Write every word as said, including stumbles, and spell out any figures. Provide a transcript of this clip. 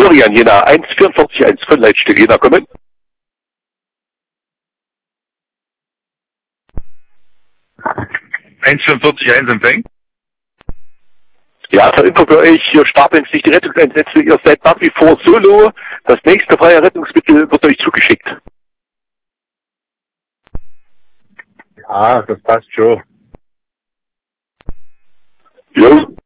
Florian Jena, eins vierundvierzig eins von Leitstelle Jena kommen. eins vierundvierzig eins empfängt. Ja, zur Info für euch, hier stapeln sich die Rettungseinsätze, ihr seid nach wie vor solo. Das nächste freie Rettungsmittel wird euch zugeschickt. Ja, das passt schon. Jo.